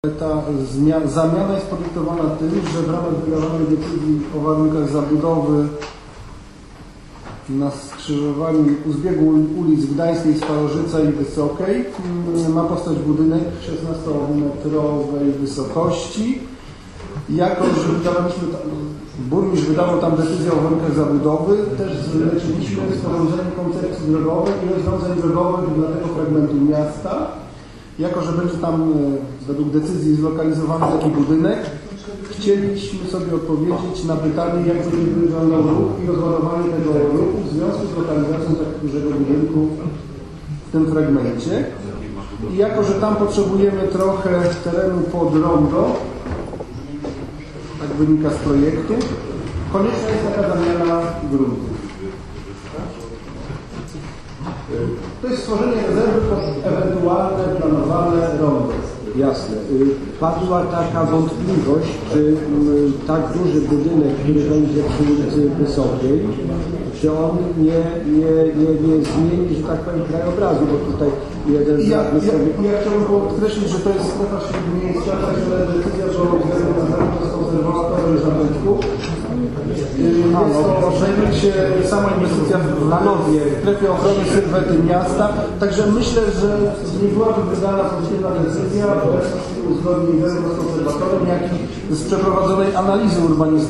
Ta zamiana jest podyktowana tym, że w ramach wydawanej decyzji o warunkach zabudowy na skrzyżowaniu u zbiegu ulic Gdańskiej, Starożyca i Wysokiej ma powstać budynek 16-metrowej wysokości. Jako że burmistrz wydawał tam decyzję o warunkach zabudowy, też zleciliśmy sporządzenie koncepcji drogowej i rozwiązań drogowych dla tego fragmentu miasta. Jako że będzie tam według decyzji zlokalizowany taki budynek, chcieliśmy sobie odpowiedzieć na pytanie, jak będzie wyglądał ruch i rozładowanie tego ruchu w związku z lokalizacją tak dużego budynku w tym fragmencie. I jako że tam potrzebujemy trochę terenu pod rondo, tak wynika z projektu, konieczna jest taka zamiana gruntu. To jest stworzenie rezerwy pod ewentualne planowane rondo. Jasne. Padła taka wątpliwość, czy tak duży budynek, który będzie przy ulicy Wysokiej, czy on nie zmieni, że tak powiem, krajobrazu, bo tutaj jeden z Ja chciałbym podkreślić, że to jest strefa śródmiejska, także decyzja o oddzieleniu na konserwatora i zabytku. Jest to przejęcie, sama inwestycja w strefie ochrony sylwety miasta, także myślę, że nie byłaby wydana pozytywna decyzja bez uzgodnienia z konserwatorem, jak i z przeprowadzonej analizy urbanistycznej.